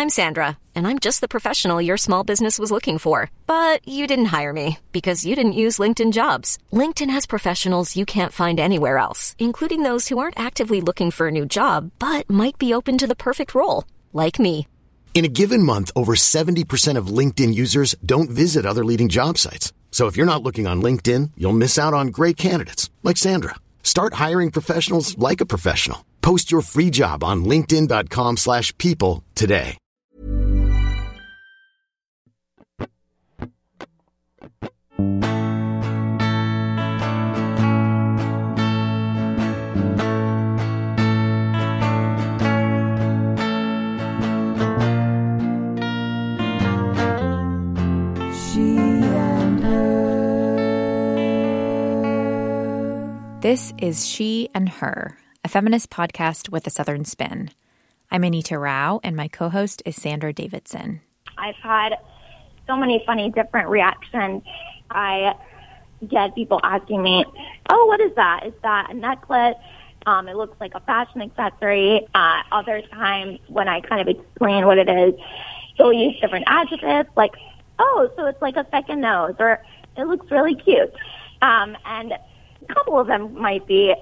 I'm Sandra, and I'm just the professional your small business was looking for. But you didn't hire me because you didn't use LinkedIn Jobs. LinkedIn has professionals you can't find anywhere else, including those who aren't actively looking for a new job, but might be open to the perfect role, like me. In a given month, over 70% of LinkedIn users don't visit other leading job sites. So if you're not looking on LinkedIn, you'll miss out on great candidates like Sandra. Start hiring professionals like a professional. Post your free job on linkedin.com/people today. This is She and Her, a feminist podcast with a Southern spin. I'm Anita Rao, and my co-host is Sandra Davidson. I've had so many funny different reactions. I get people asking me, oh, what is that? Is that a necklace? It looks like a fashion accessory. Other times when I kind of explain what it is, they'll use different adjectives like, oh, so it's like a second nose, or it looks really cute. And a couple of them might be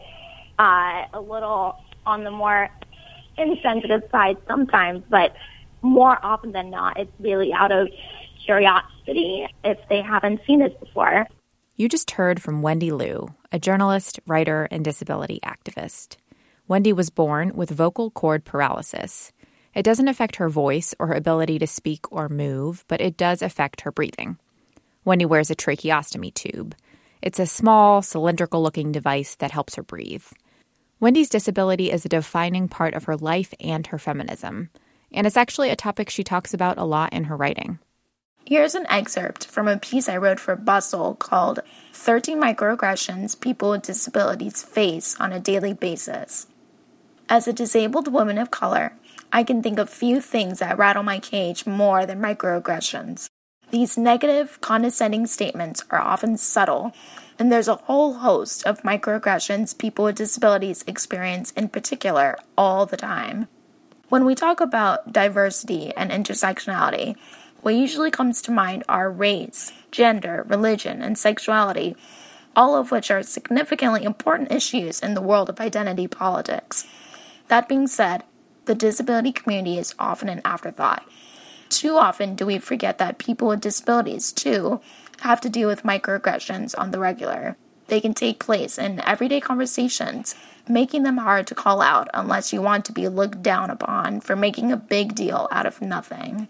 a little on the more insensitive side sometimes, but more often than not, it's really out of curiosity if they haven't seen this before. You just heard from Wendy Liu, a journalist, writer, and disability activist. Wendy was born with vocal cord paralysis. It doesn't affect her voice or her ability to speak or move, but it does affect her breathing. Wendy wears a tracheostomy tube. It's a small, cylindrical-looking device that helps her breathe. Wendy's disability is a defining part of her life and her feminism, and it's actually a topic she talks about a lot in her writing. Here's an excerpt from a piece I wrote for Bustle called 13 Microaggressions People with Disabilities Face on a Daily Basis. As a disabled woman of color, I can think of few things that rattle my cage more than microaggressions. These negative, condescending statements are often subtle, and there's a whole host of microaggressions people with disabilities experience in particular all the time. When we talk about diversity and intersectionality, what usually comes to mind are race, gender, religion, and sexuality, all of which are significantly important issues in the world of identity politics. That being said, the disability community is often an afterthought. Too often do we forget that people with disabilities, too, have to deal with microaggressions on the regular. They can take place in everyday conversations, making them hard to call out unless you want to be looked down upon for making a big deal out of nothing.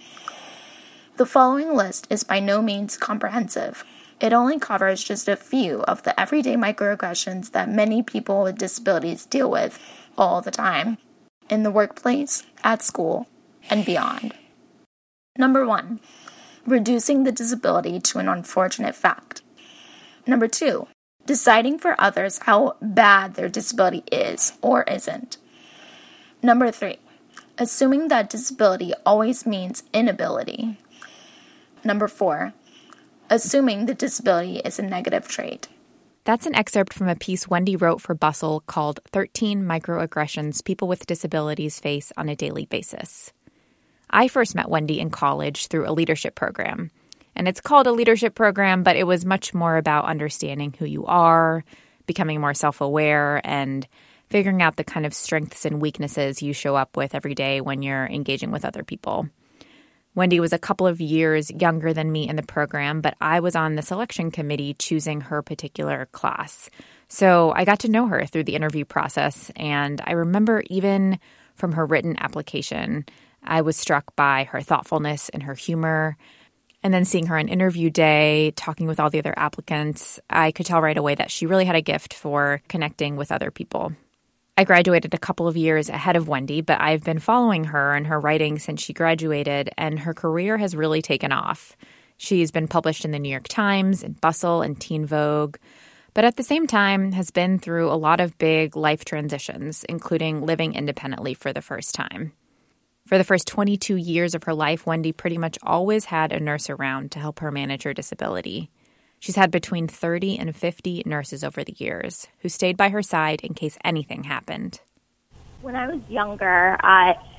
The following list is by no means comprehensive. It only covers just a few of the everyday microaggressions that many people with disabilities deal with all the time, in the workplace, at school, and beyond. Number 1, reducing the disability to an unfortunate fact. Number 2, deciding for others how bad their disability is or isn't. Number 3, assuming that disability always means inability. Number 4, assuming that disability is a negative trait. That's an excerpt from a piece Wendy wrote for Bustle called 13 Microaggressions People with Disabilities Face on a Daily Basis. I first met Wendy in college through a leadership program. And it's called a leadership program, but it was much more about understanding who you are, becoming more self-aware, and figuring out the kind of strengths and weaknesses you show up with every day when you're engaging with other people. Wendy was a couple of years younger than me in the program, but I was on the selection committee choosing her particular class. So I got to know her through the interview process, and I remember even from her written application, I was struck by her thoughtfulness and her humor. And then seeing her on interview day, talking with all the other applicants, I could tell right away that she really had a gift for connecting with other people. I graduated a couple of years ahead of Wendy, but I've been following her and her writing since she graduated, and her career has really taken off. She's been published in the New York Times, in Bustle, and Teen Vogue, but at the same time has been through a lot of big life transitions, including living independently for the first time. For the first 22 years of her life, Wendy pretty much always had a nurse around to help her manage her disability. She's had between 30 and 50 nurses over the years who stayed by her side in case anything happened. When I was younger,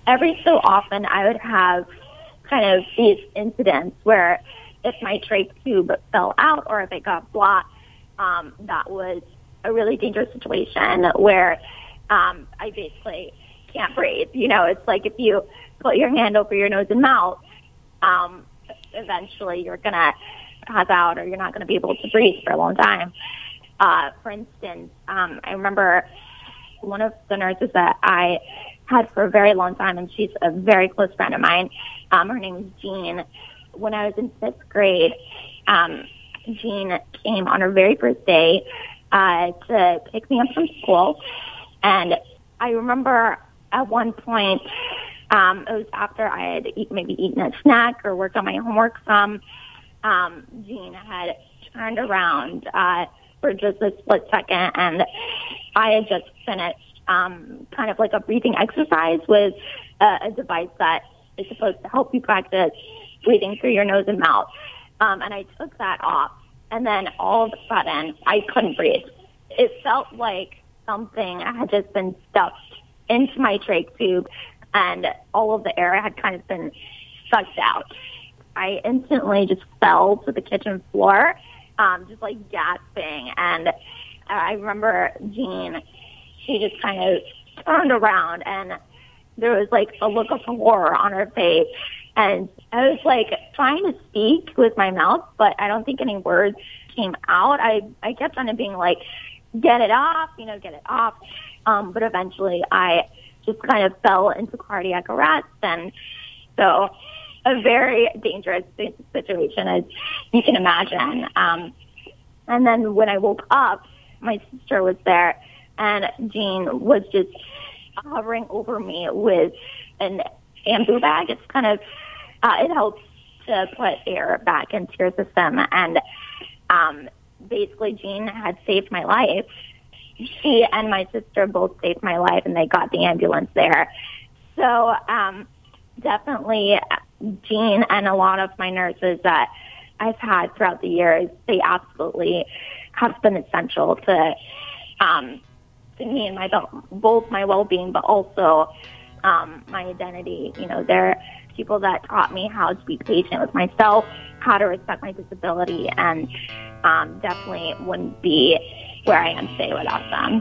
every so often I would have kind of these incidents where if my trach tube fell out or if it got blocked, that was a really dangerous situation where I basically can't breathe. It's like if you put your hand over your nose and mouth, eventually you're going to pass out or you're not going to be able to breathe for a long time. For instance, I remember one of the nurses that I had for a very long time, and she's a very close friend of mine. Her name is Jean. When I was in 5th grade, Jean came on her very first day to pick me up from school. And I remember at one point, it was after I had maybe eaten a snack or worked on my homework some, Jean had turned around for just a split second, and I had just finished kind of like a breathing exercise with a device that is supposed to help you practice breathing through your nose and mouth. And I took that off, and then all of a sudden, I couldn't breathe. It felt like something had just been stuffed into my trach tube, and all of the air had kind of been sucked out. I instantly just fell to the kitchen floor, just like gasping. And I remember Jean, she just kind of turned around, and there was like a look of horror on her face. And I was like trying to speak with my mouth, but I don't think any words came out. I kept on being like, get it off, get it off. But eventually I just kind of fell into cardiac arrest. And so a very dangerous situation, as you can imagine. And then when I woke up, my sister was there, and Jean was just hovering over me with an bamboo bag. It's kind of, it helps to put air back into your system. And basically, Jean had saved my life. She and my sister both saved my life, and they got the ambulance there. So definitely, Jean and a lot of my nurses that I've had throughout the years, they absolutely have been essential to me and my both my well-being, but also my identity. They're people that taught me how to be patient with myself, how to respect my disability, and definitely wouldn't be where I am today without them.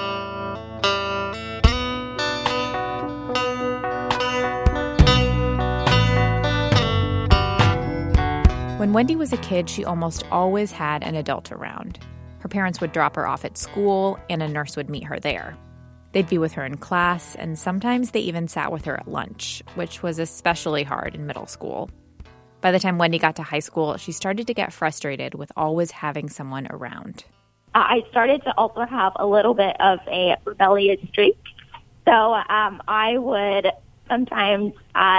When Wendy was a kid, she almost always had an adult around. Her parents would drop her off at school, and a nurse would meet her there. They'd be with her in class, and sometimes they even sat with her at lunch, which was especially hard in middle school. By the time Wendy got to high school, she started to get frustrated with always having someone around. I started to also have a little bit of a rebellious streak. So I would sometimes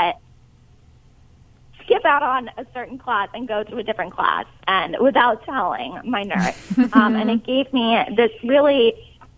skip out on a certain class and go to a different class, and without telling my nurse. And it gave me this really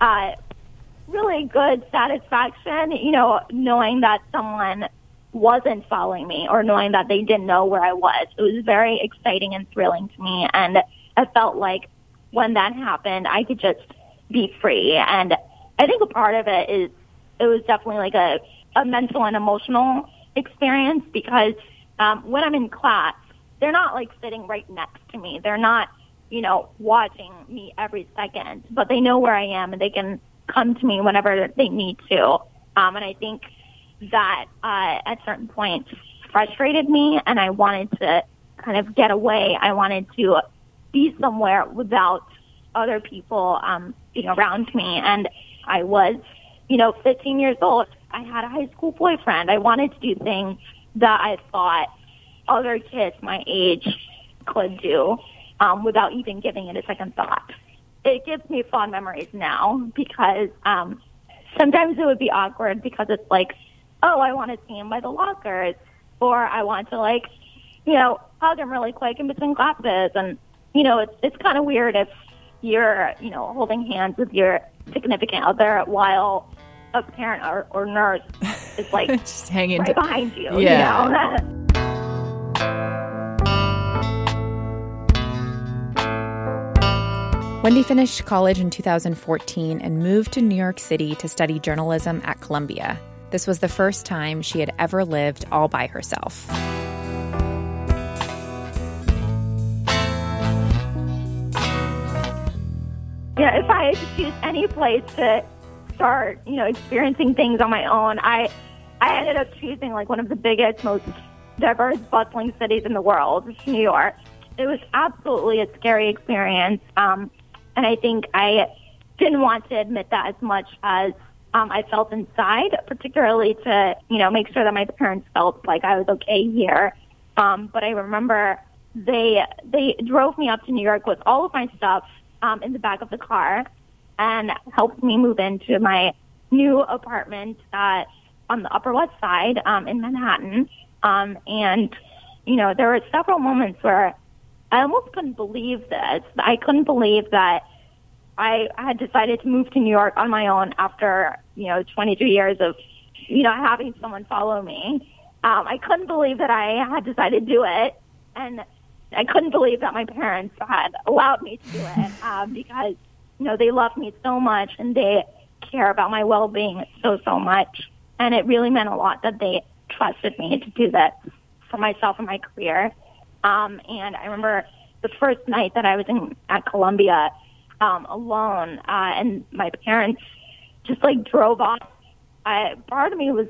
good satisfaction, knowing that someone wasn't following me or knowing that they didn't know where I was. It was very exciting and thrilling to me, and I felt like when that happened, I could just be free. And I think a part of it is it was definitely like a mental and emotional experience, because when I'm in class, they're not like sitting right next to me. They're not, watching me every second, but they know where I am and they can come to me whenever they need to. And I think that at certain points frustrated me, and I wanted to kind of get away. I wanted to be somewhere without other people being around me. And I was, 15 years old. I had a high school boyfriend. I wanted to do things that I thought other kids my age could do without even giving it a second thought. It gives me fond memories now, because sometimes it would be awkward because it's like, oh, I want to see him by the lockers, or I want to hug him really quick in between classes. And, it's kind of weird if you're, holding hands with your significant other while a parent or nurse is like just hanging right behind you. Yeah. Wendy finished college in 2014 and moved to New York City to study journalism at Columbia. This was the first time she had ever lived all by herself. Yeah, if I had to choose any place to start, experiencing things on my own, I ended up choosing like one of the biggest, most diverse, bustling cities in the world, New York. It was absolutely a scary experience, and I think I didn't want to admit that as much as I felt inside, particularly to, make sure that my parents felt like I was okay here. But I remember they drove me up to New York with all of my stuff in the back of the car and helped me move into my new apartment on the Upper West Side in Manhattan. And, there were several moments where I almost couldn't believe this. I couldn't believe that I had decided to move to New York on my own after, 22 years of, having someone follow me. I couldn't believe that I had decided to do it. And I couldn't believe that my parents had allowed me to do it because, they love me so much and they care about my well-being so much. And it really meant a lot that they trusted me to do that for myself and my career. And I remember the first night that I was at Columbia alone, and my parents just drove off. Part of me was,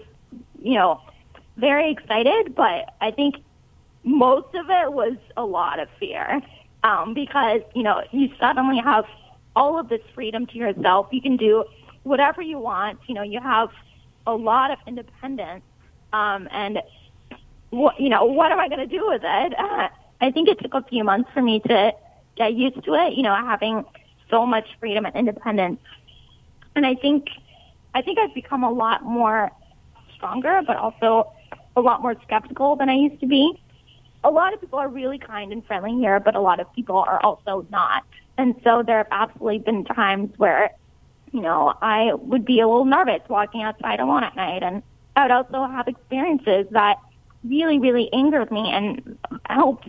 very excited, but I think most of it was a lot of fear because, you suddenly have all of this freedom to yourself. You can do whatever you want. You have a lot of independence. And, what am I going to do with it? I think it took a few months for me to get used to it, having so much freedom and independence. And I think I've become a lot more stronger, but also a lot more skeptical than I used to be. A lot of people are really kind and friendly here, but a lot of people are also not. And so there have absolutely been times where, I would be a little nervous walking outside alone at night. And I would also have experiences that really, really angered me and helped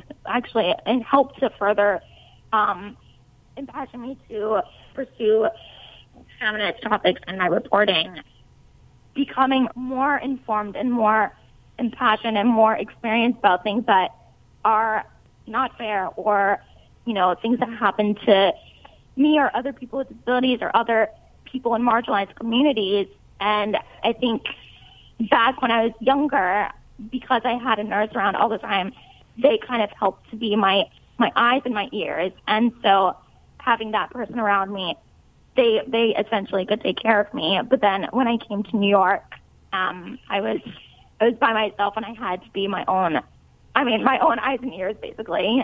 to further impassion me to pursue feminist topics in my reporting. Becoming more informed and more impassioned and more experienced about things that are not fair or, things that happen to me or other people with disabilities or other people in marginalized communities. And I think back when I was younger, because I had a nurse around all the time, they kind of helped to be my eyes and my ears. And so having that person around me, they essentially could take care of me. But then when I came to New York, I was by myself and I had to be my own eyes and ears basically.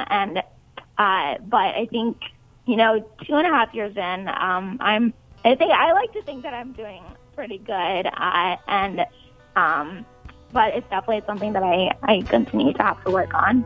But I think, 2.5 years in, I like to think that I'm doing pretty good. But it's definitely something that I continue to have to work on.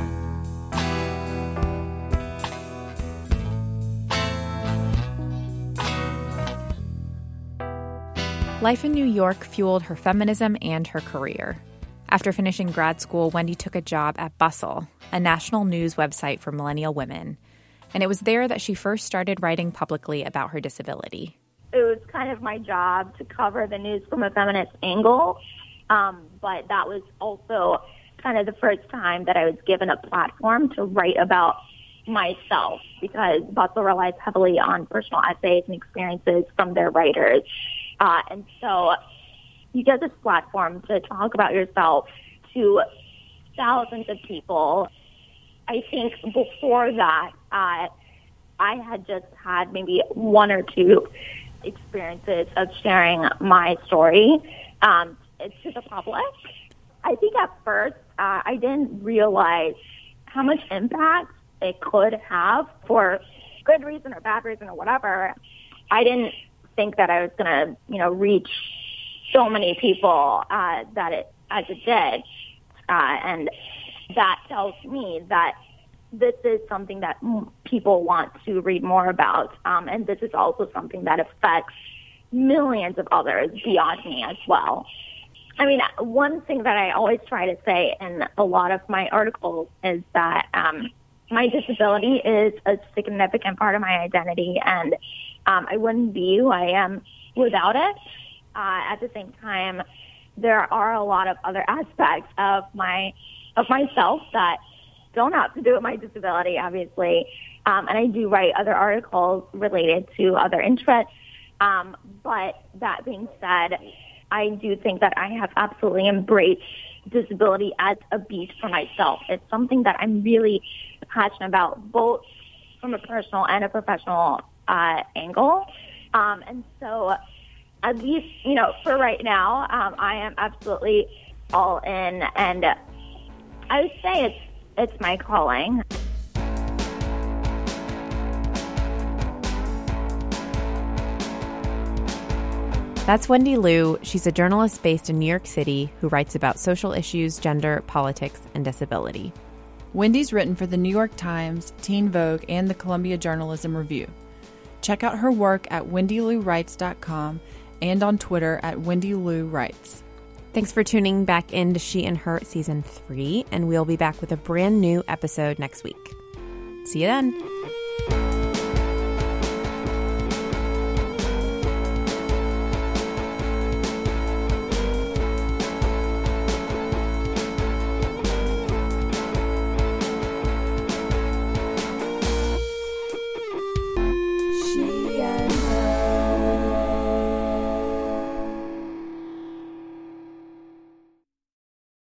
Life in New York fueled her feminism and her career. After finishing grad school, Wendy took a job at Bustle, a national news website for millennial women. And it was there that she first started writing publicly about her disability. It was kind of my job to cover the news from a feminist angle. But that was also kind of the first time that I was given a platform to write about myself because Bustle relies heavily on personal essays and experiences from their writers. And so you get this platform to talk about yourself to thousands of people. I think before that, I had just had maybe one or two experiences of sharing my story to the public. I think at first I didn't realize how much impact it could have for good reason or bad reason or whatever. I didn't think that I was going to, reach so many people as it did. And that tells me that this is something that people want to read more about. And this is also something that affects millions of others beyond me as well. I mean, one thing that I always try to say in a lot of my articles is that my disability is a significant part of my identity, and I wouldn't be who I am without it. at the same time, there are a lot of other aspects of myself that don't have to do with my disability, obviously. And I do write other articles related to other interests. But that being said, I do think that I have absolutely embraced disability as a beast for myself. It's something that I'm really passionate about, both from a personal and a professional angle. And so, at least, for right now, I am absolutely all in. And I would say it's my calling. That's Wendy Liu. She's a journalist based in New York City who writes about social issues, gender, politics, and disability. Wendy's written for the New York Times, Teen Vogue, and the Columbia Journalism Review. Check out her work at wendylouwrites.com and on Twitter at wendylouwrites. Thanks for tuning back in to She and Her Season 3, and we'll be back with a brand new episode next week. See you then.